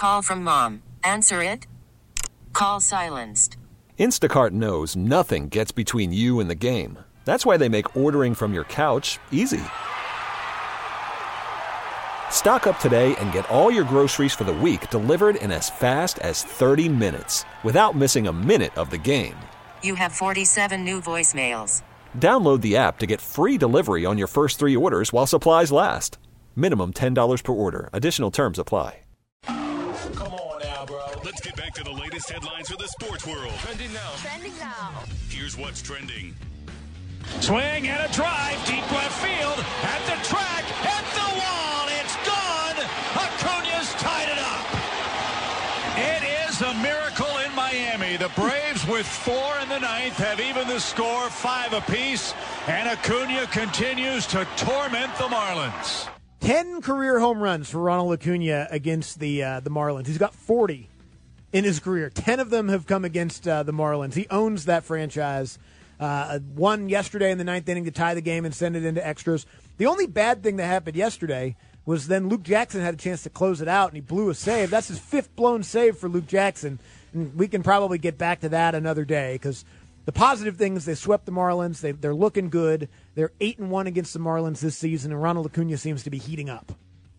Call from mom. Answer it. Call silenced. Instacart knows nothing gets between you and the game. That's why they make ordering from your couch easy. Stock up today and get all your groceries for the week delivered in as fast as 30 minutes without missing a minute of the game. You have 47 new voicemails. Download the app to get free delivery on your first 3 orders while supplies last. Minimum $10 per order. Additional terms apply. Come on now, bro. Let's get back to the latest headlines for the sports world. Trending now. Trending now. Here's what's trending. Swing and a drive, deep left field, at the track, at the wall, it's gone! Acuña's tied it up! It is a miracle in Miami. The Braves with 4 in the ninth have even the score, 5 apiece, and Acuña continues to torment the Marlins. 10 career home runs for Ronald Acuña against the Marlins. He's got 40 in his career. 10 of them have come against the Marlins. He owns that franchise. Won yesterday in the ninth inning to tie the game and send it into extras. The only bad thing that happened yesterday was then Luke Jackson had a chance to close it out, and he blew a save. That's his 5th blown save for Luke Jackson. And we can probably get back to that another day because the positive thing is they swept the Marlins. They're looking good. They're 8-1 against the Marlins this season, and Ronald Acuña seems to be heating up.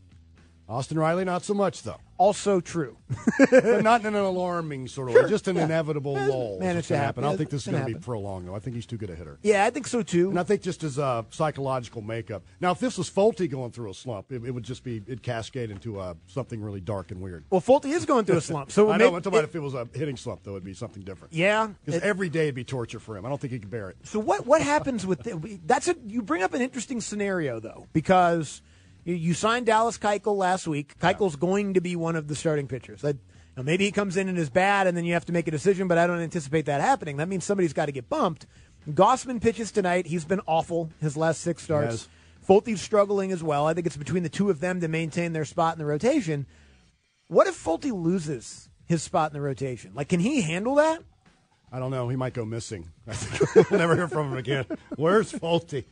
Austin Riley, not so much, though. Also true. But not in an alarming sort of way, just an inevitable lull. Managed to happen. I don't think this is going to be prolonged, though. I think he's too good a hitter. Yeah, I think so, too. And I think just his psychological makeup. Now, if this was Folty going through a slump, it would just be, it'd cascade into something really dark and weird. Well, Folty is going through a slump. So I know, I'm talking about if it was a hitting slump, though, it'd be something different. Yeah. Because every day would be torture for him. I don't think he could bear it. So what happens with you bring up an interesting scenario, though, because you signed Dallas Keuchel last week. Keuchel's going to be one of the starting pitchers. Maybe he comes in and is bad, and then you have to make a decision, but I don't anticipate that happening. That means somebody's got to get bumped. Gossman pitches tonight. He's been awful his last 6 starts. Folty's struggling as well. I think it's between the two of them to maintain their spot in the rotation. What if Folty loses his spot in the rotation? Like, can he handle that? I don't know. He might go missing. I think we'll never hear from him again. Where's Folty?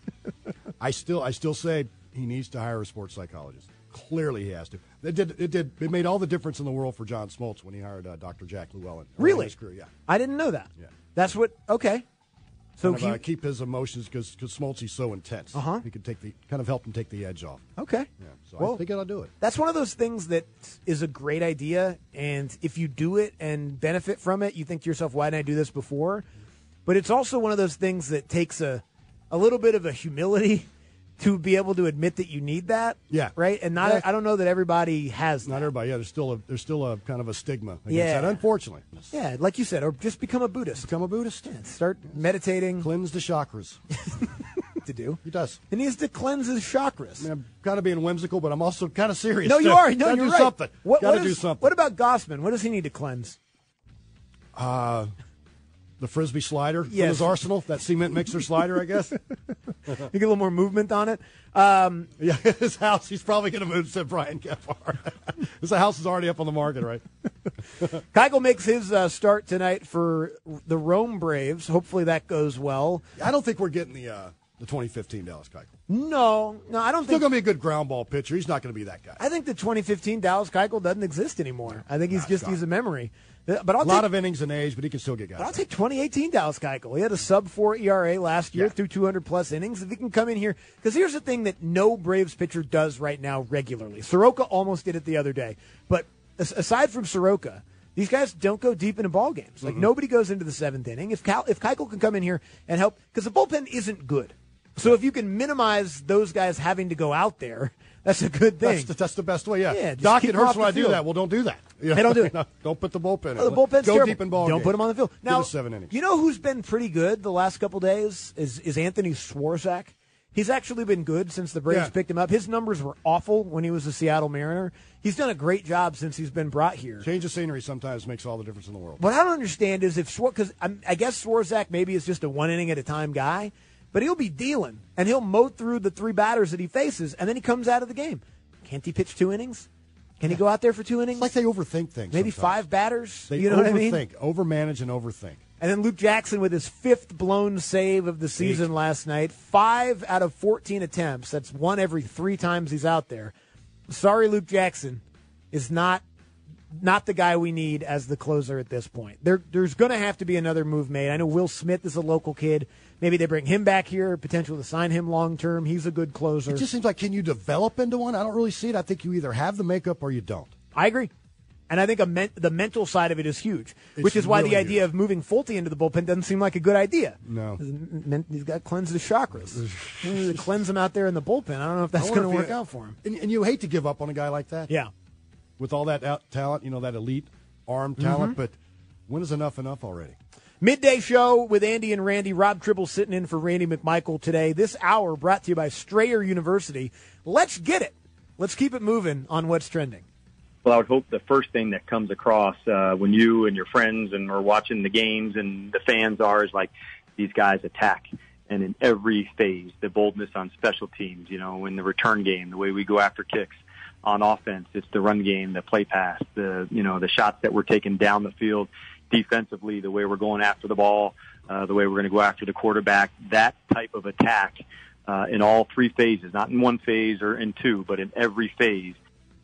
I still say he needs to hire a sports psychologist. Clearly, he has to. It made all the difference in the world for John Smoltz when he hired Dr. Jack Llewellyn. Really? His career, yeah. I didn't know that. Yeah. That's what. Okay. So kind of, keep his emotions because Smoltz is so intense. He could help him take the edge off. Okay. Yeah. So I think I'll do it. That's one of those things that is a great idea, and if you do it and benefit from it, you think to yourself, "Why didn't I do this before?" But it's also one of those things that takes a little bit of a humility to be able to admit that you need that. Yeah. Right? And I don't know that everybody has that. Not everybody. Yeah, there's still a kind of a stigma against that, unfortunately. Yeah, like you said, or just become a Buddhist. Become a Buddhist. Yeah, start meditating. Cleanse the chakras. To do. He does. He needs to cleanse his chakras. I mean, I'm kind of being whimsical, but I'm also kind of serious. No, you are. No, Gotta you're do right. something. Gotta do something. What about Gossman? What does he need to cleanse? The Frisbee slider from Yes. his arsenal, that cement mixer slider, I guess. You get a little more movement on it. Yeah, his house, he's probably going to move, said Brian Kepar. His house is already up on the market, right? Keuchel makes his start tonight for the Rome Braves. Hopefully that goes well. I don't think we're getting the 2015 Dallas Keuchel. No, I don't Still think. going to be a good ground ball pitcher. He's not going to be that guy. I think the 2015 Dallas Keuchel doesn't exist anymore. I think he's a memory. But a lot of innings and age, but he can still get guys. But I'll take 2018 Dallas Keuchel. He had a sub-4 ERA last year through 200-plus innings. If he can come in here, because here's the thing that no Braves pitcher does right now regularly. Soroka almost did it the other day. But aside from Soroka, these guys don't go deep into ball games. Like, nobody goes into the 7th inning. If Keuchel can come in here and help, because the bullpen isn't good. So if you can minimize those guys having to go out there, that's a good thing. That's the best way, Yeah, just Doc, keep it them hurts off when the I do field. that. Well, don't do that. Hey, don't do it. No, don't put the bullpen in. Oh, the bullpen's Go terrible. deep in ball Don't games. put him on the field. Now, Give us 7 innings. You know who's been pretty good the last couple days is Anthony Swarzak. He's actually been good since the Braves picked him up. His numbers were awful when he was a Seattle Mariner. He's done a great job since he's been brought here. Change of scenery sometimes makes all the difference in the world. What I don't understand is because I guess Swarzak maybe is just a 1 inning at a time guy, but he'll be dealing, and he'll mow through the 3 batters that he faces, and then he comes out of the game. Can't he pitch 2 innings? Can he go out there for 2 innings? It's like they overthink things. Maybe sometimes. 5 batters? They you know what I mean? Overmanage and overthink. And then Luke Jackson with his 5th blown save of the season last night. 5 out of 14 attempts. That's 1 every 3 times he's out there. Sorry, Luke Jackson is not not the guy we need as the closer at this point. There's going to have to be another move made. I know Will Smith is a local kid. Maybe they bring him back here, potential to sign him long term. He's a good closer. It just seems like, can you develop into one? I don't really see it. I think you either have the makeup or you don't. I agree. And I think the mental side of it is huge, which is why really the idea of moving Fulte into the bullpen doesn't seem like a good idea. No. He's got to cleanse the chakras. Cleanse him out there in the bullpen. I don't know if that's going to work out for him. And you hate to give up on a guy like that. Yeah. With all that talent, that elite arm talent, but when is enough already? Midday show with Andy and Randy. Rob Tribble sitting in for Randy McMichael today. This hour brought to you by Strayer University. Let's get it. Let's keep it moving on what's trending. Well, I would hope the first thing that comes across when you and your friends and are watching the games and the fans is like these guys attack. And in every phase, the boldness on special teams, in the return game, the way we go after kicks. On offense, it's the run game, the play pass, the shots that we're taking down the field. Defensively, the way we're going after the ball, the way we're going to go after the quarterback. That type of attack in all three phases, not in one phase or in two, but in every phase.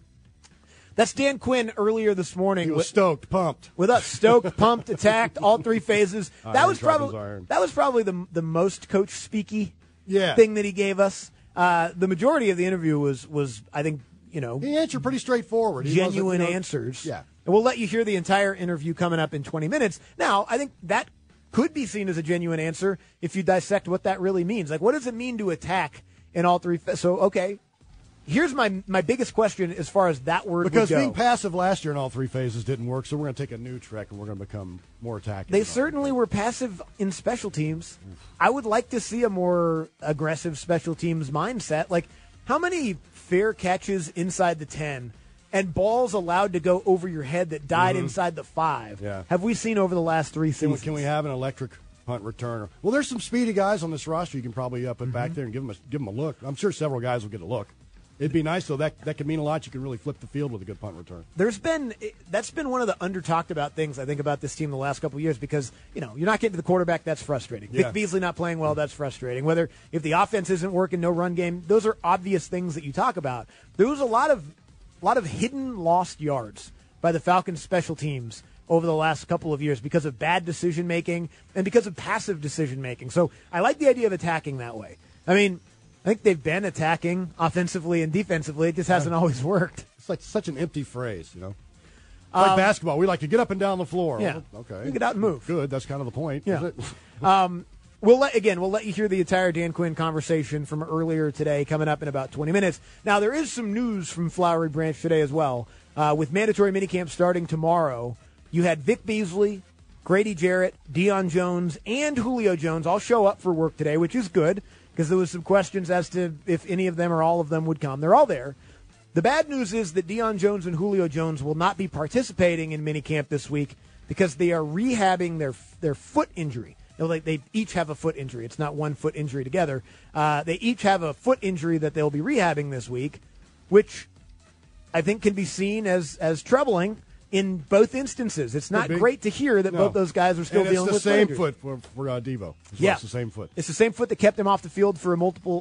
That's Dan Quinn earlier this morning. He was stoked, pumped. With us, stoked, pumped, attacked, all three phases. That was probably the most coach speaky thing that he gave us. The majority of the interview was I think, he answered pretty straightforward. Genuine answers. Yeah. And we'll let you hear the entire interview coming up in 20 minutes. Now, I think that could be seen as a genuine answer if you dissect what that really means. Like, what does it mean to attack in all three? So, okay. Here's my biggest question as far as that word because would go. Being passive last year in all three phases didn't work, so we're going to take a new trek and we're going to become more attacking. They certainly were passive in special teams. I would like to see a more aggressive special teams mindset. Like, how many fair catches inside the 10 and balls allowed to go over your head that died inside the 5 have we seen over the last 3 seasons? Can we have an electric punt returner? Well, there's some speedy guys on this roster you can probably put back there and give them a look. I'm sure several guys will get a look. It'd be nice, though. That could mean a lot. You can really flip the field with a good punt return. That's been one of the under-talked about things, I think, about this team the last couple of years because, you're not getting to the quarterback, that's frustrating. Yeah. Vic Beasley not playing well, that's frustrating. If the offense isn't working, no run game, those are obvious things that you talk about. There was a lot of hidden lost yards by the Falcons special teams over the last couple of years because of bad decision-making and because of passive decision-making. So I like the idea of attacking that way. I think they've been attacking offensively and defensively. It just hasn't always worked. It's like such an empty phrase, Like basketball, we like to get up and down the floor. Yeah. Okay. You get out and move. Good. That's kind of the point. Yeah. We'll let you hear the entire Dan Quinn conversation from earlier today coming up in about 20 minutes. Now, there is some news from Flowery Branch today as well. With mandatory minicamp starting tomorrow, you had Vic Beasley, Grady Jarrett, Deion Jones, and Julio Jones all show up for work today, which is good. Because there was some questions as to if any of them or all of them would come. They're all there. The bad news is that Deion Jones and Julio Jones will not be participating in minicamp this week because they are rehabbing their foot injury. They each have a foot injury. It's not one foot injury together. They each have a foot injury that they'll be rehabbing this week, which I think can be seen as troubling in both instances. It's not great to hear that both those guys are still dealing with it's the same foot for Devo. Yeah. It's the same foot. It's the same foot that kept him off the field for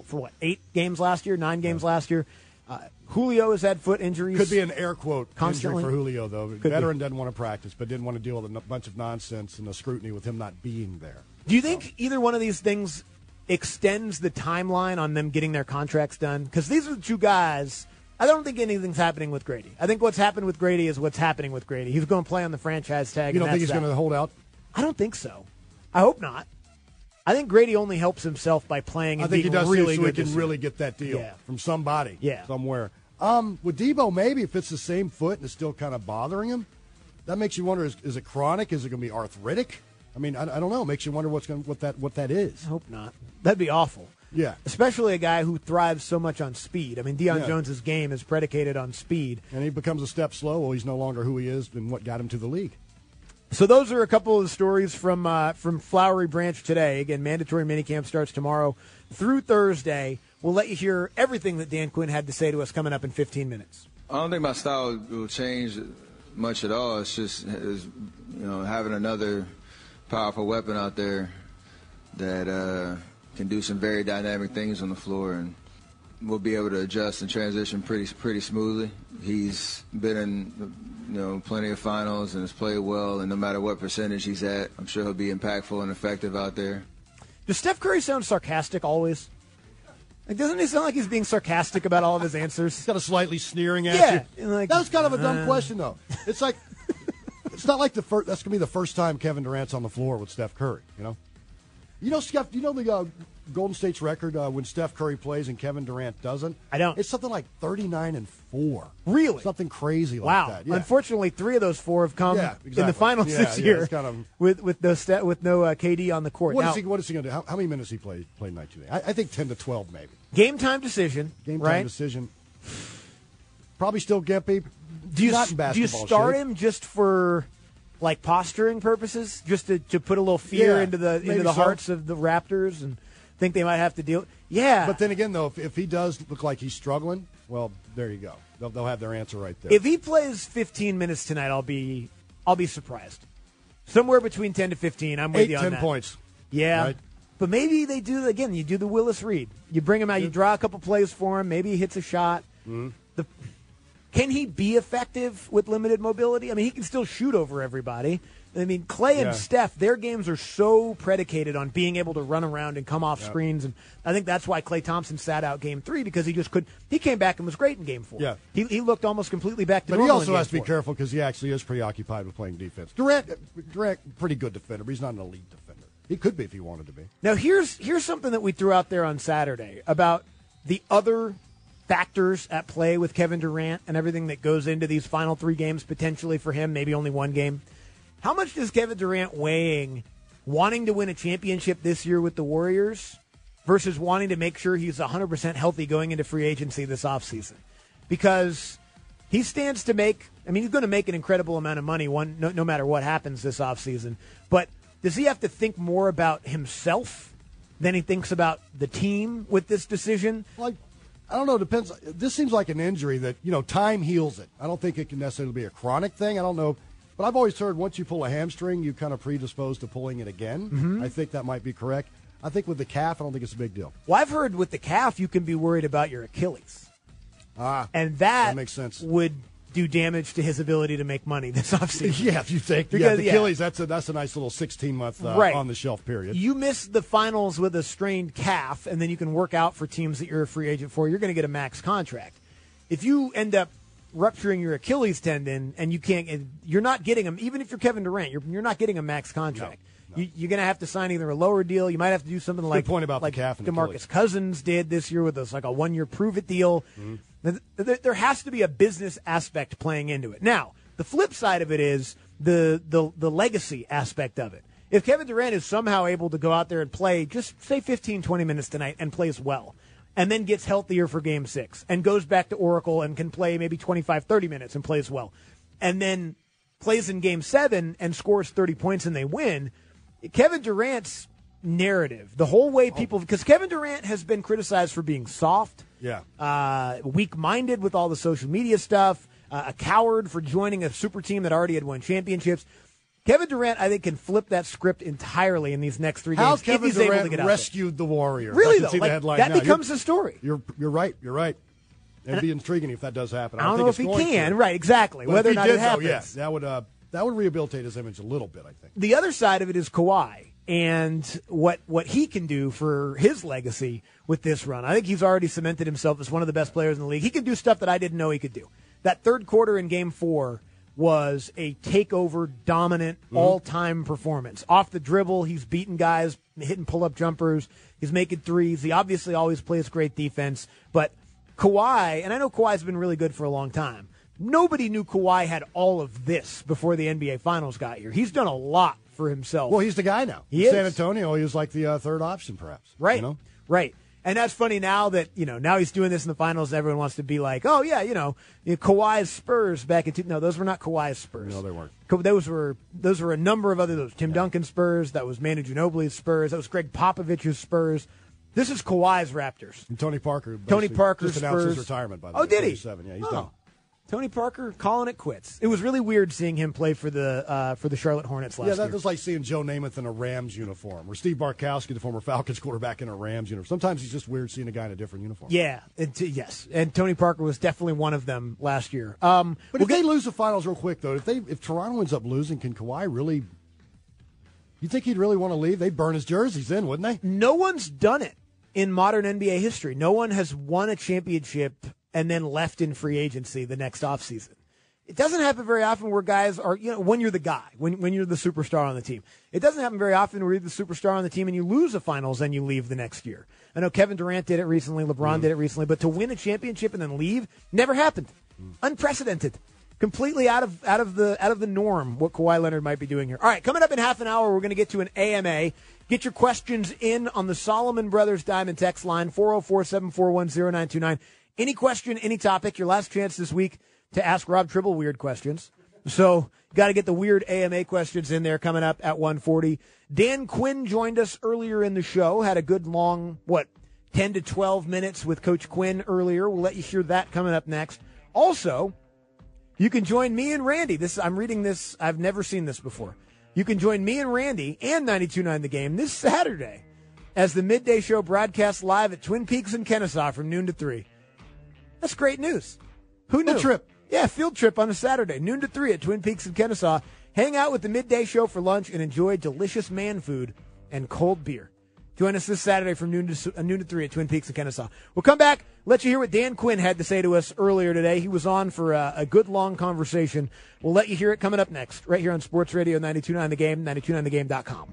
8 games last year, 9 games last year. Julio has had foot injuries. Could be an air quote constantly injury for Julio, though. Veteran doesn't want to practice, but didn't want to deal with a bunch of nonsense and the scrutiny with him not being there. Do you think either one of these things extends the timeline on them getting their contracts done? Because these are the two guys. I don't think anything's happening with Grady. I think what's happened with Grady is what's happening with Grady. He's going to play on the franchise tag. You don't think he's going to hold out? I don't think so. I hope not. I think Grady only helps himself by playing and being really good. So he can really get that deal from somebody somewhere. With Debo, maybe if it's the same foot and it's still kind of bothering him, that makes you wonder: is it chronic? Is it going to be arthritic? I mean, I don't know. It makes you wonder what that is. I hope not. That'd be awful. Yeah. Especially a guy who thrives so much on speed. I mean, Deion Jones' game is predicated on speed. And he becomes a step slow. Well, he's no longer who he is and what got him to the league. So those are a couple of the stories from Flowery Branch today. Again, mandatory minicamp starts tomorrow through Thursday. We'll let you hear everything that Dan Quinn had to say to us coming up in 15 minutes. I don't think my style will change much at all. It's just having another powerful weapon out there that can do some very dynamic things on the floor, and will be able to adjust and transition pretty smoothly. He's been in plenty of finals and has played well, and no matter what percentage he's at, I'm sure he'll be impactful and effective out there. Does Steph Curry sound sarcastic always? Like, doesn't he sound like he's being sarcastic about all of his answers? He's got a slightly sneering at you. Like, that was kind of a dumb question, though. It's like it's not like that's going to be the first time Kevin Durant's on the floor with Steph Curry. Steph. You know the Golden State's record when Steph Curry plays and Kevin Durant doesn't? I don't. It's something like 39-4. Really? Something crazy like wow. that. Yeah. Unfortunately, 3 of those 4 have come exactly. in the finals this year it's kind of, with no KD on the court. What is he going to do? How many minutes he played night today? I think 10 to 12 maybe. Game time decision. Game right? time decision. Probably still Gimpy. Do you start shape. him just for like posturing purposes, just to put a little fear into the hearts of the Raptors and think they might have to deal? Yeah. But then again, though, if he does look like he's struggling, well, there you go. They'll have their answer right there. If he plays 15 minutes tonight, I'll be surprised. Somewhere between 10 to 15. I'm with you on 10 that. points. Yeah. Right? But maybe they do, again, you do the Willis Reed. You bring him out, you draw a couple plays for him, maybe he hits a shot. Mm-hmm. Can he be effective with limited mobility? I mean, he can still shoot over everybody. I mean, Clay and Steph, their games are so predicated on being able to run around and come off screens. And I think that's why Klay Thompson sat out Game 3, because he just couldn't. He came back and was great in Game 4. Yeah. He looked almost completely back to normal. But he also has to be 4. careful because he actually is preoccupied with playing defense. Durant, pretty good defender, but he's not an elite defender. He could be if he wanted to be. Now, here's something that we threw out there on Saturday about the other factors at play with Kevin Durant and everything that goes into these final 3 games potentially for him, maybe only 1 game. How much does Kevin Durant weighing wanting to win a championship this year with the Warriors versus wanting to make sure he's 100% healthy going into free agency this offseason? Because he stands to make, he's going to make an incredible amount of money no matter what happens this offseason. But does he have to think more about himself than he thinks about the team with this decision? I don't know. It depends. This seems like an injury that, time heals it. I don't think it can necessarily be a chronic thing. I don't know. But I've always heard once you pull a hamstring, you kind of predisposed to pulling it again. Mm-hmm. I think that might be correct. I think with the calf, I don't think it's a big deal. Well, I've heard with the calf, you can be worried about your Achilles. And that makes sense. Would do damage to his ability to make money this offseason. Yeah, if you think. Because, the Achilles, that's a nice little 16-month on-the-shelf period. You miss the finals with a strained calf, and then you can work out for teams that you're a free agent for. You're going to get a max contract. If you end up rupturing your Achilles tendon and you're not getting him, even if you're Kevin Durant, you're not getting a max contract. No. You're going to have to sign either a lower deal. You might have to do something like the calf and DeMarcus Achilles. Cousins did this year with a 1-year prove-it deal. Mm-hmm. There has to be a business aspect playing into it. Now, the flip side of it is the legacy aspect of it. If Kevin Durant is somehow able to go out there and play, just say 15, 20 minutes tonight and plays well, and then gets healthier for Game 6 and goes back to Oracle and can play maybe 25, 30 minutes and plays well, and then plays in Game 7 and scores 30 points and they win, Kevin Durant's narrative, the whole way because Kevin Durant has been criticized for being soft, weak-minded with all the social media stuff, a coward for joining a super team that already had won championships. Kevin Durant, I think, can flip that script entirely in these next 3 games. How Kevin if he's Durant able to get rescued the Warriors. Really, I can though, see the headline that now. becomes the story. You're right. It'd be intriguing if that does happen. I don't know if he can. Right, exactly. But whether or not it that happens. would rehabilitate his image a little bit, I think. The other side of it is Kawhi and what he can do for his legacy with this run. I think he's already cemented himself as one of the best players in the league. He can do stuff that I didn't know he could do. That third quarter in Game 4 was a takeover, dominant, all-time performance. Off the dribble, he's beating guys, hitting pull-up jumpers. He's making threes. He obviously always plays great defense. But Kawhi, and I know Kawhi's been really good for a long time, nobody knew Kawhi had all of this before the NBA Finals got here. He's done a lot for himself. Well, he's the guy now. He is. San Antonio, he was like the third option, perhaps. Right, right. And that's funny now that, now he's doing this in the finals. Everyone wants to be like, oh, yeah, Kawhi's Spurs back in No, those were not Kawhi's Spurs. No, they weren't. Those were a number of those. Tim Duncan Spurs. That was Manu Ginobili's Spurs. That was Greg Popovich's Spurs. This is Kawhi's Raptors. And Tony Parker's just announced Spurs. his retirement, by the way. Oh, did he? Yeah, he's done. Tony Parker calling it quits. It was really weird seeing him play for the Charlotte Hornets last year. Yeah, that was like seeing Joe Namath in a Rams uniform, or Steve Bartkowski, the former Falcons quarterback, in a Rams uniform. Sometimes it's just weird seeing a guy in a different uniform. Yeah, yes, and Tony Parker was definitely one of them last year. But if they lose the finals real quick, though, if Toronto ends up losing, can Kawhi really? You think he'd really want to leave? They'd burn his jerseys in, wouldn't they? No one's done it in modern NBA history. No one has won a championship and then left in free agency the next offseason. It doesn't happen very often where guys are, when you're the guy, when you're the superstar on the team. It doesn't happen very often where you're the superstar on the team and you lose the finals and you leave the next year. I know Kevin Durant did it recently, LeBron did it recently, but to win a championship and then leave never happened. Unprecedented. Completely out of the norm what Kawhi Leonard might be doing here. All right, coming up in half an hour, we're going to get to an AMA. Get your questions in on the Solomon Brothers Diamond text line, 404-741-0929. Any question, any topic, your last chance this week to ask Rob Tribble weird questions. So got to get the weird AMA questions in there coming up at 1:40. Dan Quinn joined us earlier in the show, had a good long, 10 to 12 minutes with Coach Quinn earlier. We'll let you hear that coming up next. Also, you can join me and Randy. I'm reading this. I've never seen this before. You can join me and Randy and 92.9 The Game this Saturday as the midday show broadcasts live at Twin Peaks in Kennesaw from noon to 3. That's great news. Who knew? Field trip. Yeah, field trip on a Saturday, noon to 3 at Twin Peaks in Kennesaw. Hang out with the midday show for lunch and enjoy delicious man food and cold beer. Join us this Saturday from noon to 3 at Twin Peaks in Kennesaw. We'll come back, let you hear what Dan Quinn had to say to us earlier today. He was on for a good long conversation. We'll let you hear it coming up next, right here on Sports Radio 92.9 The Game, 92.9thegame.com.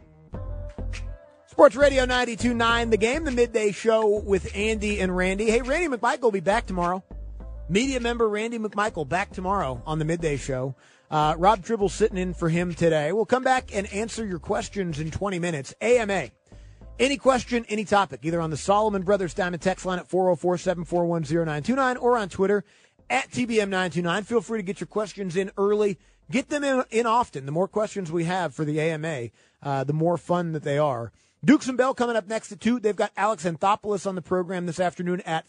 Sports Radio 92.9 The Game, the midday show with Andy and Randy. Hey, Randy McMichael will be back tomorrow. Media member Randy McMichael back tomorrow on the midday show. Rob Tribble sitting in for him today. We'll come back and answer your questions in 20 minutes. AMA. Any question, any topic, either on the Solomon Brothers Diamond text line at 404-741-0929 or on Twitter at TBM929. Feel free to get your questions in early. Get them in often. The more questions we have for the AMA, the more fun that they are. Dukes and Bell coming up next at 2. They've got Alex Anthopoulos on the program this afternoon at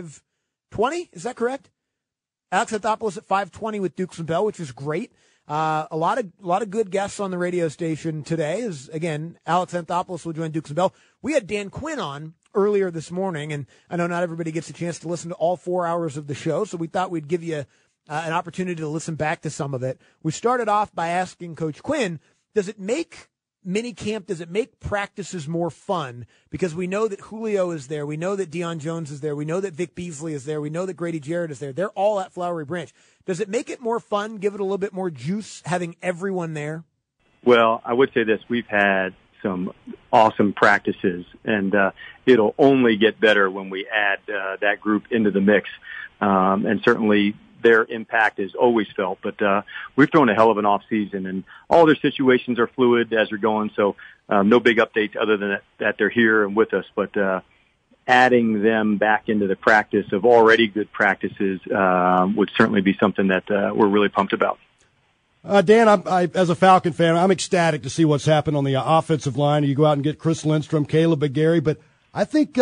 5:20. Is that correct? Alex Anthopoulos at 5:20 with Dukes and Bell, which is great. A lot of good guests on the radio station today. Is again, Alex Anthopoulos will join Dukes and Bell. We had Dan Quinn on earlier this morning, and I know not everybody gets a chance to listen to all 4 hours of the show, so we thought we'd give you an opportunity to listen back to some of it. We started off by asking Coach Quinn, does it make minicamp, does it make practices more fun? Because we know that Julio is there. We know that Deion Jones is there. We know that Vic Beasley is there. We know that Grady Jarrett is there. They're all at Flowery Branch. Does it make it more fun, give it a little bit more juice, having everyone there? Well, I would say this. We've had some awesome practices, and it'll only get better when we add that group into the mix. And certainly their impact is always felt, but we've thrown a hell of an off season, and all their situations are fluid as we're going. So no big updates other than that they're here and with us, but adding them back into the practice of already good practices would certainly be something that we're really pumped about. Dan, I, as a Falcon fan, I'm ecstatic to see what's happened on the offensive line. You go out and get Chris Lindstrom, Caleb McGarry, but I think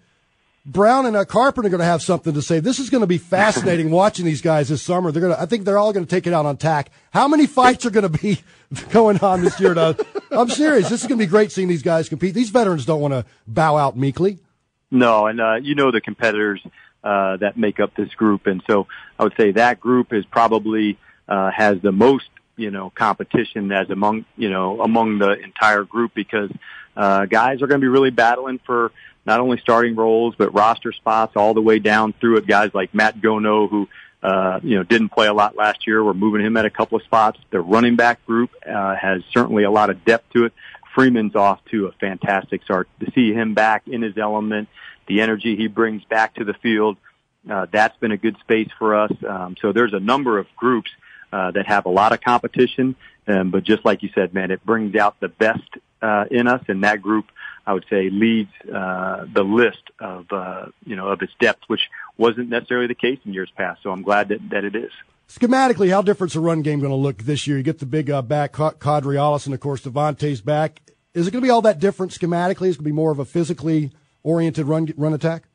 Brown and Carpenter are going to have something to say. This is going to be fascinating watching these guys this summer. I think they're all going to take it out on tack. How many fights are going to be going on this year? I'm serious. This is going to be great seeing these guys compete. These veterans don't want to bow out meekly. No, and the competitors that make up this group, and so I would say that group is probably has the most competition as among the entire group, because guys are going to be really battling for not only starting roles, but roster spots all the way down through it. Guys like Matt Gono, who, didn't play a lot last year. We're moving him at a couple of spots. The running back group has certainly a lot of depth to it. Freeman's off to a fantastic start. To see him back in his element, the energy he brings back to the field, that's been a good space for us. So there's a number of groups that have a lot of competition. But just like you said, man, it brings out the best in us, and that group, I would say, leads the list of its depth, which wasn't necessarily the case in years past. So I'm glad that it is. Schematically, how different is the run game going to look this year? You get the big back, Kadri Allison, of course, Devontae's back. Is it going to be all that different schematically? Is it going to be more of a physically oriented run attack?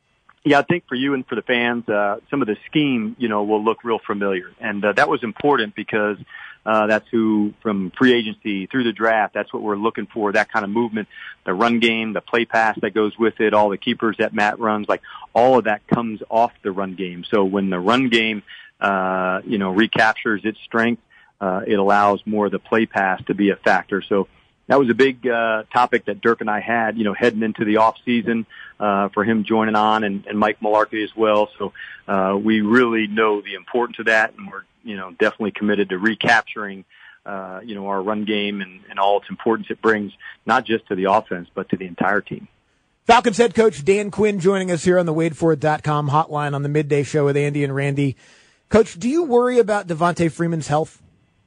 Yeah, I think for you and for the fans, some of the scheme, will look real familiar. And that was important because that's who, from free agency through the draft, that's what we're looking for, that kind of movement, the run game, the play pass that goes with it, all the keepers that Matt runs, like all of that comes off the run game. So when the run game, recaptures its strength, it allows more of the play pass to be a factor. So that was a big topic that Dirk and I had, heading into the off season for him joining on, and Mike Mularkey as well. So we really know the importance of that, and we're definitely committed to recapturing our run game and all its importance it brings, not just to the offense but to the entire team. Falcons head coach Dan Quinn joining us here on the WadeFord.com hotline on the midday show with Andy and Randy. Coach, do you worry about Devontae Freeman's health?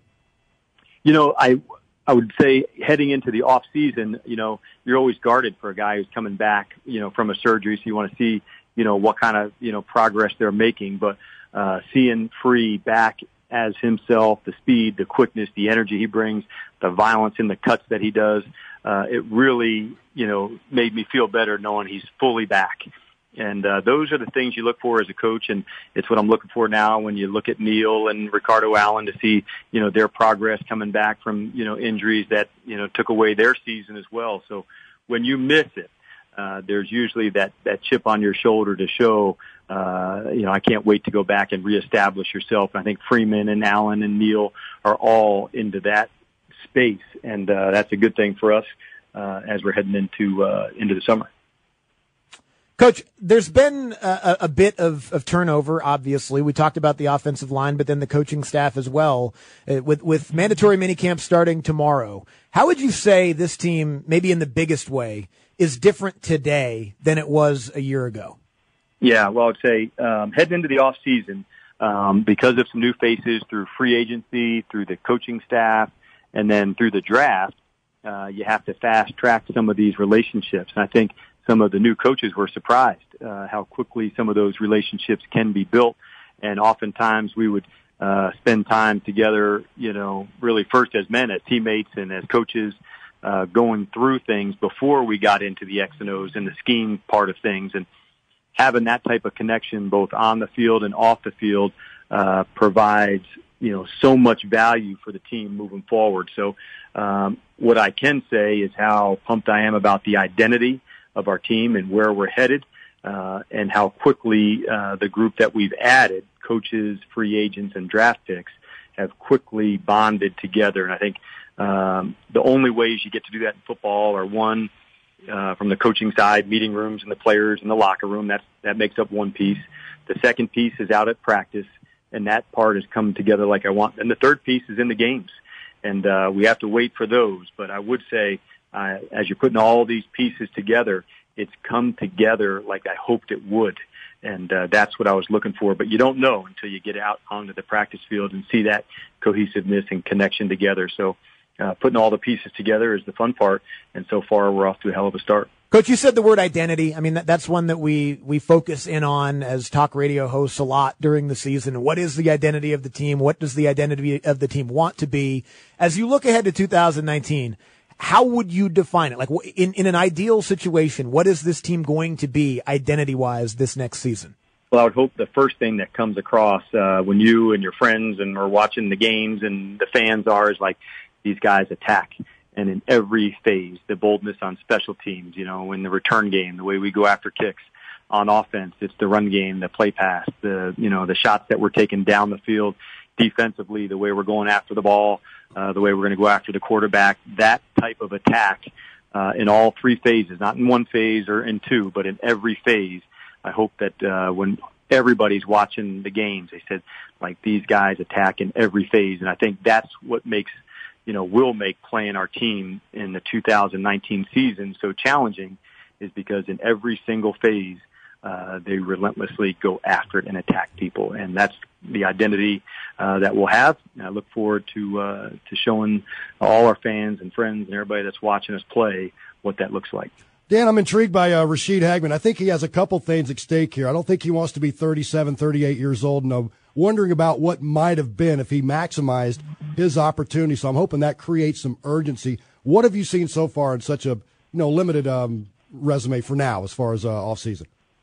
I would say heading into the off season, you're always guarded for a guy who's coming back, from a surgery. So you want to see, what kind of, progress they're making. But seeing Free back as himself, the speed, the quickness, the energy he brings, the violence in the cuts that he does, it really, made me feel better knowing he's fully back. And those are the things you look for as a coach, and it's what I'm looking for now when you look at Neal and Ricardo Allen to see, their progress coming back from, injuries that, took away their season as well. So when you miss it, there's usually that chip on your shoulder to show, I can't wait to go back and reestablish yourself. I think Freeman and Allen and Neal are all into that space, and that's a good thing for us as we're heading into the summer. Coach, there's been a bit of turnover, obviously. We talked about the offensive line, but then the coaching staff as well. With mandatory minicamp starting tomorrow, how would you say this team, maybe in the biggest way, is different today than it was a year ago? Yeah, well, I'd say heading into the off season, because of some new faces through free agency, through the coaching staff, and then through the draft, you have to fast track some of these relationships. And I think some of the new coaches were surprised how quickly some of those relationships can be built. And oftentimes we would spend time together, really first as men, as teammates, and as coaches, going through things before we got into the X and O's and the scheme part of things. And having that type of connection both on the field and off the field provides, so much value for the team moving forward. So what I can say is how pumped I am about the identity of our team and where we're headed, and how quickly the group that we've added, coaches, free agents, and draft picks, have quickly bonded together. And I think the only ways you get to do that in football are, one, from the coaching side, meeting rooms and the players in the locker room. That makes up one piece. The second piece is out at practice, and that part has come together like I want. And the third piece is in the games, and we have to wait for those. But I would say, as you're putting all these pieces together, it's come together like I hoped it would. And that's what I was looking for. But you don't know until you get out onto the practice field and see that cohesiveness and connection together. So putting all the pieces together is the fun part. And so far, we're off to a hell of a start. Coach, you said the word identity. I mean, that's one that we focus in on as talk radio hosts a lot during the season. What is the identity of the team? What does the identity of the team want to be? As you look ahead to 2019, how would you define it? Like, in an ideal situation, what is this team going to be identity-wise this next season? Well, I would hope the first thing that comes across when you and your friends and are watching the games and the fans are is like, these guys attack. And in every phase, the boldness on special teams, in the return game, the way we go after kicks. On offense, it's the run game, the play pass, the shots that we're taking down the field. Defensively, the way we're going after the ball, the way we're going to go after the quarterback, that type of attack in all three phases, not in one phase or in two, but in every phase. I hope that when everybody's watching the games, they said, like, these guys attack in every phase. And I think that's what makes, will make playing our team in the 2019 season so challenging, is because in every single phase, they relentlessly go after it and attack people. And that's the identity that we'll have. And I look forward to showing all our fans and friends and everybody that's watching us play what that looks like. Dan, I'm intrigued by Rashid Hagman. I think he has a couple things at stake here. I don't think he wants to be 37, 38 years old, and I'm wondering about what might have been if he maximized his opportunity. So I'm hoping that creates some urgency. What have you seen so far in such a limited resume for now as far as off season?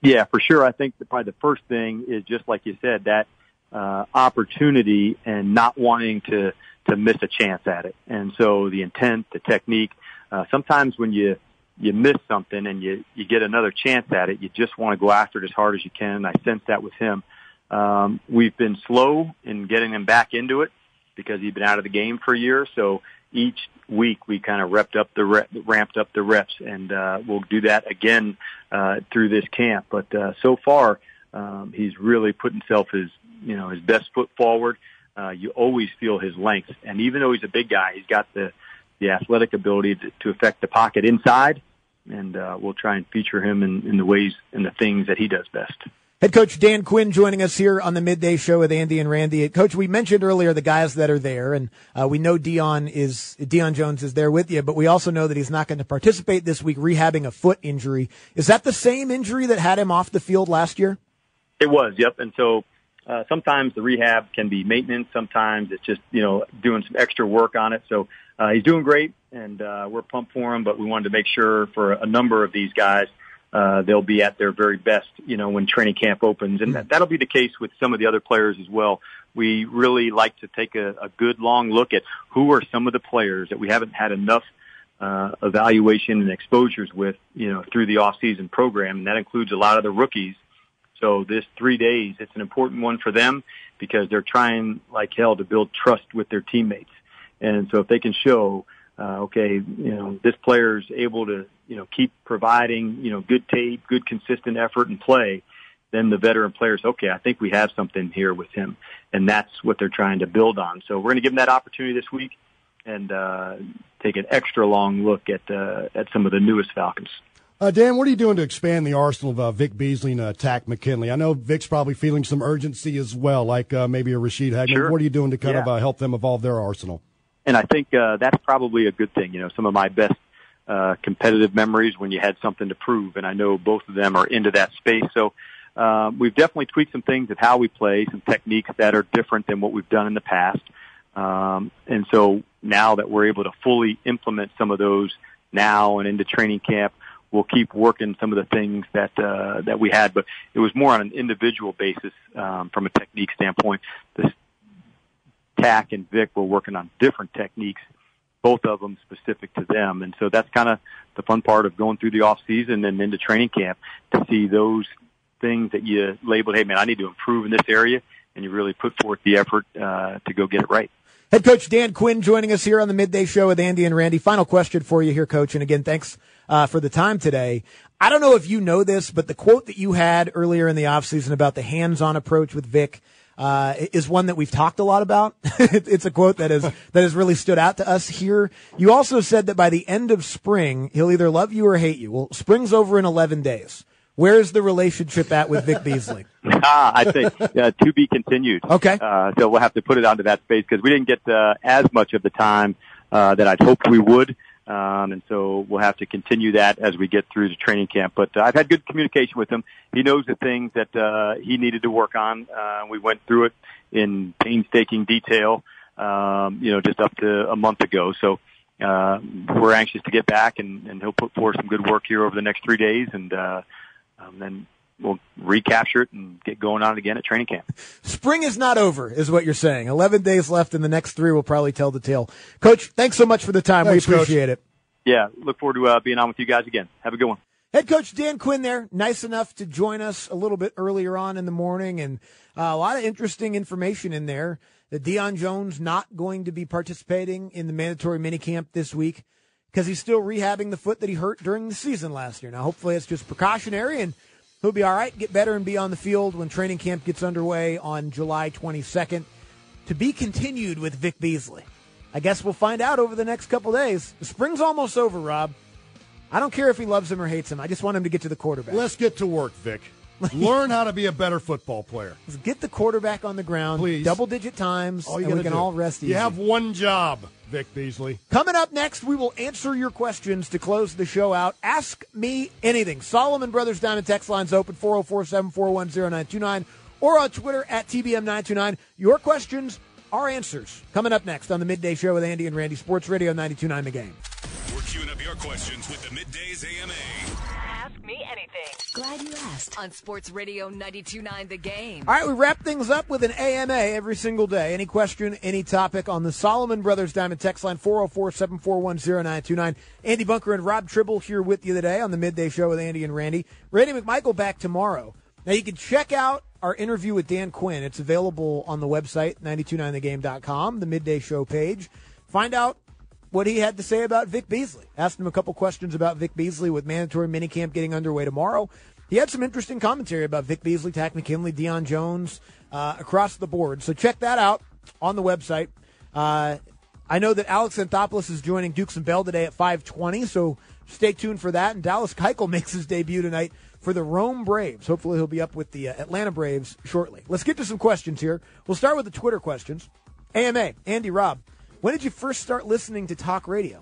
Yeah, for sure. I think that probably the first thing is just like you said, that opportunity and not wanting to miss a chance at it. And so the intent, the technique, sometimes when you miss something and you get another chance at it, you just want to go after it as hard as you can. I sense that with him. We've been slow in getting him back into it because he'd been out of the game for a year. So each week we kind of ramped up the reps, and we'll do that again through this camp. But so far, he's really put himself his best foot forward. You always feel his length, and even though he's a big guy, he's got the athletic ability to affect the pocket inside, and we'll try and feature him in the ways and the things that he does best. Head coach Dan Quinn joining us here on the Midday Show with Andy and Randy. Coach, we mentioned earlier the guys that are there, and we know Deion Jones is there with you, but we also know that he's not going to participate this week rehabbing a foot injury. Is that the same injury that had him off the field last year? It was, yep. And so sometimes the rehab can be maintenance. Sometimes it's just, doing some extra work on it. So he's doing great, and we're pumped for him, but we wanted to make sure for a number of these guys they'll be at their very best, when training camp opens. And that'll be the case with some of the other players as well. We really like to take a good long look at who are some of the players that we haven't had enough evaluation and exposures with, through the off-season program, and that includes a lot of the rookies. So this 3 days, it's an important one for them because they're trying like hell to build trust with their teammates. And so if they can show, this player is able to, keep providing, good tape, good consistent effort and play, then the veteran players, I think we have something here with him. And that's what they're trying to build on. So we're going to give them that opportunity this week and take an extra long look at some of the newest Falcons. Dan, what are you doing to expand the arsenal of Vic Beasley and Takk McKinley? I know Vic's probably feeling some urgency as well, like maybe a Rasheed Hagan. Sure. What are you doing to kind of help them evolve their arsenal? And I think that's probably a good thing. Some of my best competitive memories when you had something to prove, and I know both of them are into that space. So we've definitely tweaked some things at how we play, some techniques that are different than what we've done in the past. And so now that we're able to fully implement some of those now and into training camp, we'll keep working some of the things that we had, but it was more on an individual basis from a technique standpoint. Takk and Vic were working on different techniques, both of them specific to them, and so that's kind of the fun part of going through the off season and into training camp to see those things that you labeled, hey man, I need to improve in this area, and you really put forth the effort to go get it right. Head coach Dan Quinn joining us here on the Midday Show with Andy and Randy. Final question for you here, Coach. And again, thanks for the time today. I don't know if you know this, but the quote that you had earlier in the offseason about the hands-on approach with Vic is one that we've talked a lot about. It's a quote that has really stood out to us here. You also said that by the end of spring, he'll either love you or hate you. Well, spring's over in 11 days. Where's the relationship at with Vic Beasley? I think to be continued. Okay. So we'll have to put it onto that space because we didn't get as much of the time that I'd hoped we would. And so we'll have to continue that as we get through the training camp. But I've had good communication with him. He knows the things that he needed to work on. We went through it in painstaking detail, just up to a month ago. So we're anxious to get back, and he'll put forth some good work here over the next 3 days, and then we'll recapture it and get going on it again at training camp. Spring is not over, is what you're saying. 11 days left, and the next 3 will probably tell the tale. Coach, thanks so much for the time. Thanks, we appreciate it. Yeah, look forward to being on with you guys again. Have a good one. Head coach Dan Quinn there, nice enough to join us a little bit earlier on in the morning, and a lot of interesting information in there. That Deion Jones not going to be participating in the mandatory minicamp this week because he's still rehabbing the foot that he hurt during the season last year. Now, hopefully it's just precautionary, and he'll be all right, get better, and be on the field when training camp gets underway on July 22nd. To be continued with Vic Beasley. I guess we'll find out over the next couple days. The spring's almost over, Rob. I don't care if he loves him or hates him. I just want him to get to the quarterback. Let's get to work, Vic. Learn how to be a better football player. Let's get the quarterback on the ground. Please. Double-digit times, and we can all rest easy. You have one job, Vic Beasley. Coming up next, we will answer your questions to close the show out. Ask me anything. Solomon Brothers Diamond text lines open, 404-741-0929, or on Twitter at TBM929. Your questions, our answers. Coming up next on the Midday Show with Andy and Randy, Sports Radio 92.9 The Game. We're queuing up your questions with the Middays AMA. Ask me anything. Glad you asked. On Sports Radio 92.9 The Game. All right, we wrap things up with an AMA every single day. Any question, any topic on the Solomon Brothers Diamond text line, 404-741-0929. Andy Bunker and Rob Tribble here with you today on the Midday Show with Andy and Randy. Randy McMichael back tomorrow. Now, you can check out our interview with Dan Quinn. It's available on the website, 929thegame.com, the Midday Show page. Find out what he had to say about Vic Beasley. Asked him a couple questions about Vic Beasley with mandatory minicamp getting underway tomorrow. He had some interesting commentary about Vic Beasley, Takk McKinley, Deion Jones, across the board. So check that out on the website. I know that Alex Anthopoulos is joining Dukes and Bell today at 5:20, so stay tuned for that. And Dallas Keuchel makes his debut tonight for the Rome Braves. Hopefully he'll be up with the Atlanta Braves shortly. Let's get to some questions here. We'll start with the Twitter questions. AMA, Andy, Rob, when did you first start listening to talk radio?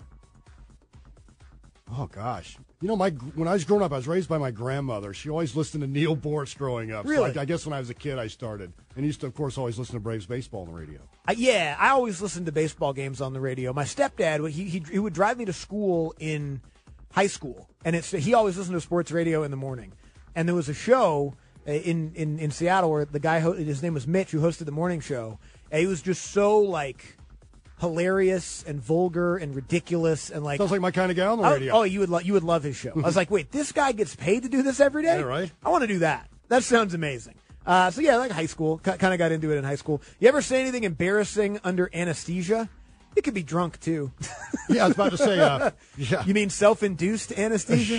Oh, gosh. You know, when I was growing up, I was raised by my grandmother. She always listened to Neil Boortz growing up. Really? So I guess when I was a kid, I started. And used to, of course, always listen to Braves baseball on the radio. Yeah, I always listened to baseball games on the radio. My stepdad, he would drive me to school in high school, and he always listened to sports radio in the morning. And there was a show in Seattle where the guy, his name was Mitch, who hosted the morning show, and he was just so, like, hilarious and vulgar and ridiculous and like sounds like my kind of guy on the radio. Oh, you would love his show. I was like, wait, this guy gets paid to do this every day? Yeah, right. I want to do that. That sounds amazing. So yeah, like high school, kind of got into it in high school. You ever say anything embarrassing under anesthesia? It could be drunk too. Yeah, I was about to say. Yeah. You mean self-induced anesthesia?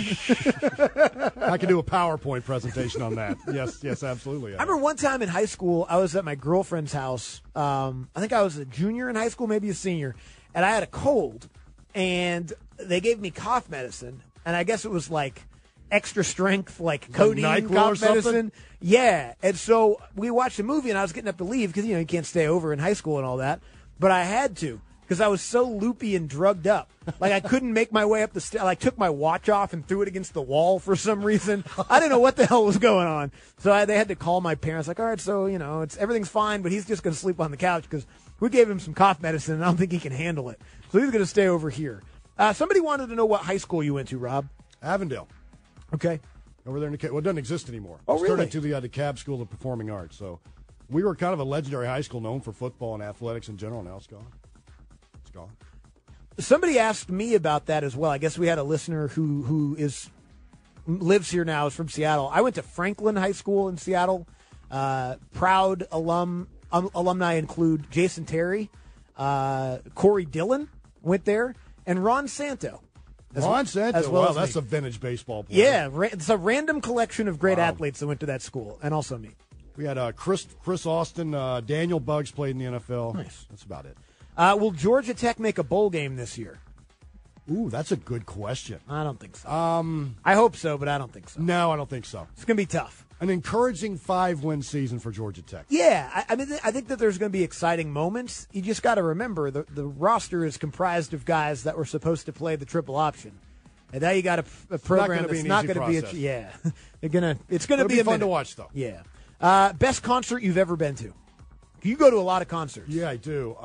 I could do a PowerPoint presentation on that. Yes, absolutely. I remember one time in high school, I was at my girlfriend's house. I think I was a junior in high school, maybe a senior, and I had a cold, and they gave me cough medicine, and I guess it was like extra strength, like codeine NyQuil cough or medicine. something? Yeah, and so we watched a movie, and I was getting up to leave because you can't stay over in high school and all that, but I had to. Because I was so loopy and drugged up. Like, I couldn't make my way up the stairs. I took my watch off and threw it against the wall for some reason. I didn't know what the hell was going on. So they had to call my parents, like, all right, so, everything's fine, but he's just going to sleep on the couch because we gave him some cough medicine, and I don't think he can handle it. So he's going to stay over here. Somebody wanted to know what high school you went to, Rob. Avondale. Okay. Over there in DeKalb. Well, it doesn't exist anymore. Oh, really? really? It turned into the DeKalb School of Performing Arts. So we were kind of a legendary high school known for football and athletics in general. Now it's gone. It's gone. Somebody asked me about that as well. I guess we had a listener who lives here now, is from Seattle. I went to Franklin High School in Seattle. Proud alumni include Jason Terry, Corey Dillon went there, and Ron Santo. Ron Santo, as well wow, as that's me. a vintage baseball player. Yeah, it's a random collection of great athletes that went to that school, and also me. We had Chris Austin, Daniel Buggs played in the NFL. Nice. That's about it. Will Georgia Tech make a bowl game this year? Ooh, that's a good question. I don't think so. I hope so, but I don't think so. No, I don't think so. It's going to be tough. An encouraging 5-win season for Georgia Tech. Yeah, I mean, I think that there's going to be exciting moments. You just got to remember the roster is comprised of guys that were supposed to play the triple option, and now you got a program that's not going to be it's going to be fun to watch though. Yeah, best concert you've ever been to? You go to a lot of concerts. Yeah, I do.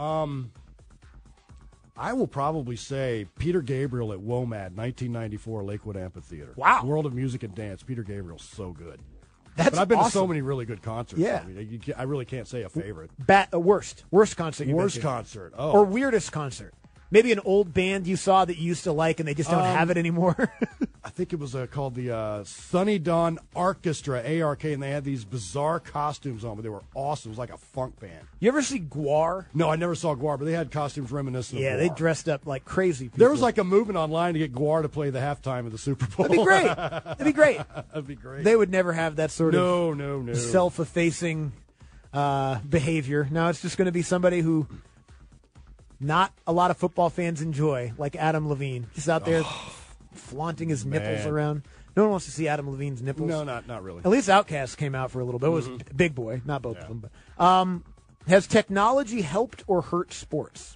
I will probably say Peter Gabriel at WOMAD, 1994 Lakewood Amphitheater. Wow. World of Music and Dance. Peter Gabriel's so good. But I've been to so awesome. many really good concerts. Yeah. I mean, I really can't say a favorite. Worst concert you've Worst been to. concert. Oh. Or weirdest concert. Maybe an old band you saw that you used to like and they just don't have it anymore. I think it was called the Sunny Dawn Orchestra, ARK, and they had these bizarre costumes on, but they were awesome. It was like a funk band. You ever see Gwar? No, I never saw Gwar, but they had costumes reminiscent of Gwar. They dressed up like crazy people. There was like a movement online to get Gwar to play the halftime of the Super Bowl. That'd be great. That'd be great. That'd be great. They would never have that sort of no. self-effacing behavior. Now it's just going to be somebody who not a lot of football fans enjoy, like Adam Levine. Just out there flaunting his nipples around. No one wants to see Adam Levine's nipples. No, not really. At least Outkast came out for a little bit. It was Big Boy, not both of them. But has technology helped or hurt sports?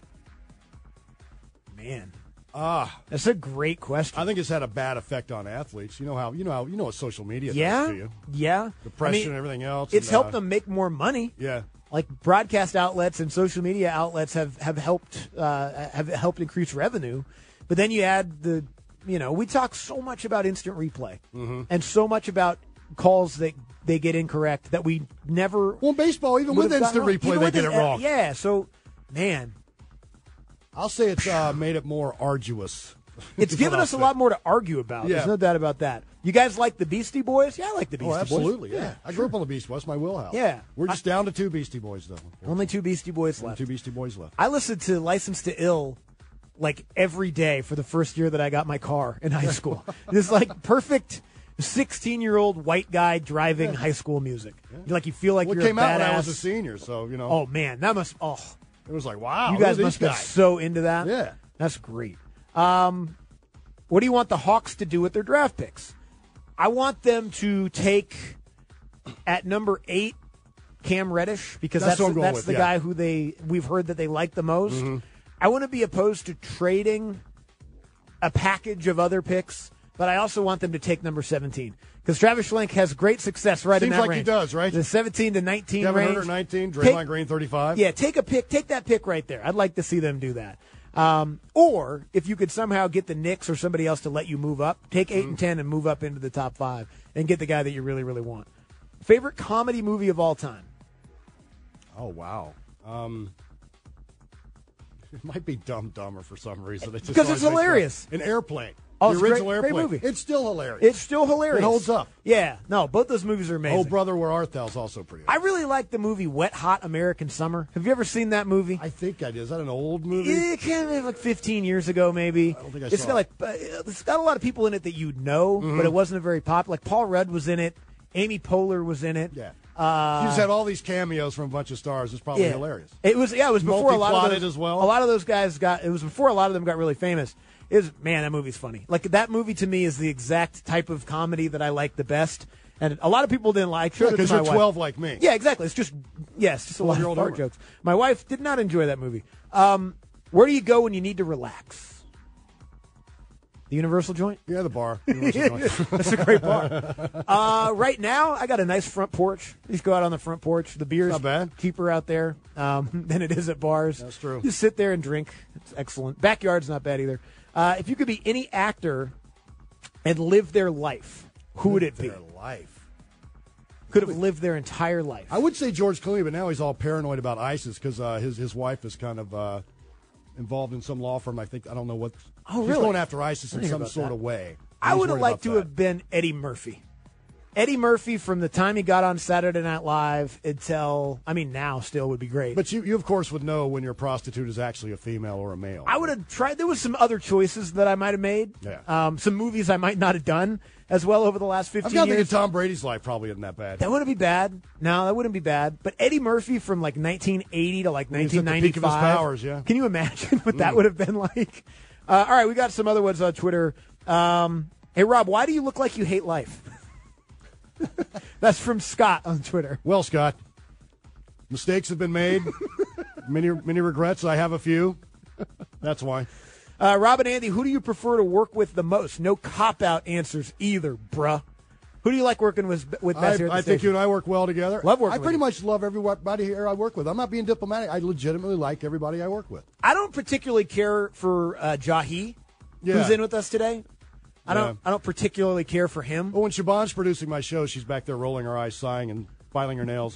Man, that's a great question. I think it's had a bad effect on athletes. You know what social media does to you. Yeah. Depression and everything else. It's helped them make more money. Yeah. Like broadcast outlets and social media outlets have helped increase revenue, but then you add the we talk so much about instant replay and so much about calls that they get incorrect that we never. Well, baseball, even with instant replay, they get it wrong. Yeah, so, man. I'll say it's made it more arduous. It's given us a lot more to argue about. Yeah. There's no doubt about that. You guys like the Beastie Boys? Yeah, I like the Beastie Boys. Absolutely, yeah. I grew up on the Beastie Boys. That's my wheelhouse. Yeah. We're just down to 2 Beastie Boys, though. Only 2 Beastie Boys left. 2 Beastie Boys left. I listened to License to Ill like every day for the first year that I got my car in high school. It's like perfect 16-year-old white guy driving high school music. Like you feel like Well, you're it came a out badass. when I was a senior, so, Oh, man, that must... Oh, it was like, wow. you guys who are must these get guys? so into that. Yeah. That's great. What do you want the Hawks to do with their draft picks? I want them to take at number 8 Cam Reddish because That's what I'm going that's with, the yeah. guy who we've heard that they like the most. Mm-hmm. I want to be opposed to trading a package of other picks, but I also want them to take number 17 because Travis Schlenk has great success right in Seems that like range. he does, right? The 17 to 19 Kevin range. Huerter, 19, Draymond Green, 35. Yeah, take that pick right there. I'd like to see them do that. Or if you could somehow get the Knicks or somebody else to let you move up, take 8 and 10 and move up into the top 5 and get the guy that you really, really want. Favorite comedy movie of all time? Oh, wow. It might be Dumb Dumber for some reason. Because it's hilarious. An Airplane. Oh, the it's original great Airplane. movie. It's still hilarious. It's still hilarious. It holds up. Yeah. No, both those movies are amazing. Oh, Brother, Where Art Thou is also pretty I really like the movie Wet Hot American Summer. Have you ever seen that movie? I think I did. Is that an old movie? It came out like 15 years ago, maybe. I don't think I It's saw got it. it's got a lot of people in it that you'd know, but it wasn't a very popular. Like Paul Rudd was in it. Amy Poehler was in it. Yeah. You just had all these cameos from a bunch of stars. It's probably hilarious. It was before a lot of Multi-plotted those, as well. A lot of those guys it was before a lot of them got really famous. Man, that movie's funny. Like that movie to me is the exact type of comedy that I like the best. And a lot of people didn't like it. Because you're 12 like me. Yeah, exactly. It's just a lot of 12-year-old fart humor. jokes. My wife did not enjoy that movie. Where do you go when you need to relax? The Universal Joint? Yeah, the bar. Universal Joint. That's a great bar. Right now, I got a nice front porch. You just go out on the front porch. The beer's Not bad. cheaper out there than it is at bars. That's true. Just sit there and drink. It's excellent. Backyard's not bad either. If you could be any actor and live their life, who would it be? Their life. Could have lived their entire life. I would say George Clooney, but now he's all paranoid about ISIS because his wife is kind of involved in some law firm. I don't know what. Oh, He's really? going after ISIS in hear some about sort that. of way. I He's would have worried liked about to that. have been Eddie Murphy. Eddie Murphy from the time he got on Saturday Night Live until, now still would be great. But you of course would know when your prostitute is actually a female or a male. I would have tried. There was some other choices that I might have made. Yeah. Some movies I might not have done as well over the last 15 I've got to think years. Tom Brady's life probably isn't that bad. That wouldn't be bad. No, that wouldn't be bad. But Eddie Murphy from like 1980 to like When he's at the 1995. peak of his powers, yeah. Can you imagine what that would have been like? All right, we got some other ones on Twitter. Hey, Rob, why do you look like you hate life? That's from Scott on Twitter. Well, Scott, mistakes have been made. many regrets. I have a few. That's why. Rob and Andy, who do you prefer to work with the most? No cop-out answers either, bruh. Who do you like working with best here at the I think station? you and I work well together. Love working I with pretty you. much love everybody here I work with. I'm not being diplomatic. I legitimately like everybody I work with. I don't particularly care for Jahi, Yeah. who's in with us today. I Yeah. don't particularly care for him. Well, when Siobhan's producing my show, she's back there rolling her eyes, sighing, and filing her nails.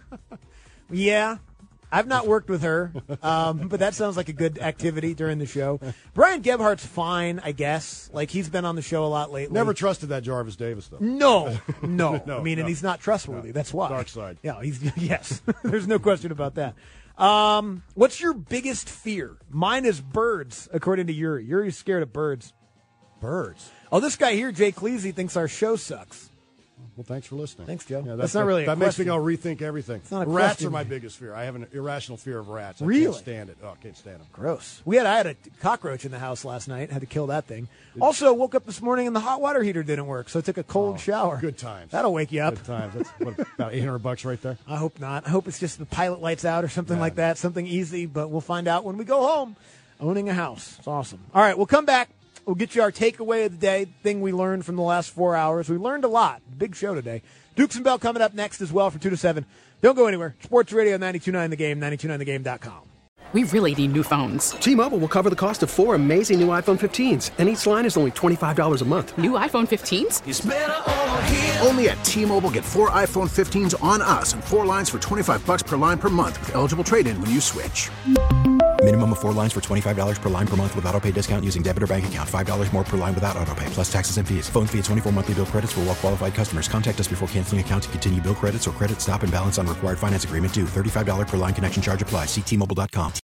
Yeah, I've not worked with her, but that sounds like a good activity during the show. Brian Gebhardt's fine, I guess. Like, he's been on the show a lot lately. Never trusted that Jarvis Davis, though. No. No, And he's not trustworthy. That's why. Dark side. Yeah, yes. There's no question about that. What's your biggest fear? Mine is birds, according to Yuri. Yuri's scared of birds. Birds. Oh, this guy here, Jay Cleasy, thinks our show sucks. Well, thanks for listening. Thanks, Joe. Yeah, That's not really a That makes me question. go rethink everything. not a Rats question. are my biggest fear. I have an irrational fear of rats. I Really? can't stand it. Oh, I can't stand them. Gross. I had a cockroach in the house last night. Had to kill that thing. Also, woke up this morning and the hot water heater didn't work, so I took a cold shower. Good times. That'll wake you up. Good times. That's about $800 right there. I hope not. I hope it's just the pilot lights out or something like that. Something easy, but we'll find out when we go home. Owning a house. It's awesome. All right, we'll come back. We'll get you our takeaway of the day, thing we learned from the last 4 hours. We learned a lot. Big show today. Dukes and Bell coming up next as well from 2 to 7. Don't go anywhere. Sports Radio 92.9 The Game, 92.9thegame.com. we really need new phones. T-Mobile will cover the cost of 4 amazing new iPhone 15s, and each line is only $25 a month. New iPhone 15s? It's better over here. Only at T-Mobile, get 4 iPhone 15s on us and 4 lines for $25 per line per month with eligible trade-in when you switch. Minimum of 4 lines for $25 per line per month with autopay discount using debit or bank account. $5 more per line without autopay, plus taxes and fees. Phone fee at 24 monthly bill credits for well-qualified customers. Contact us before canceling account to continue bill credits or credit stop and balance on required finance agreement due. $35 per line connection charge applies. See T-Mobile.com.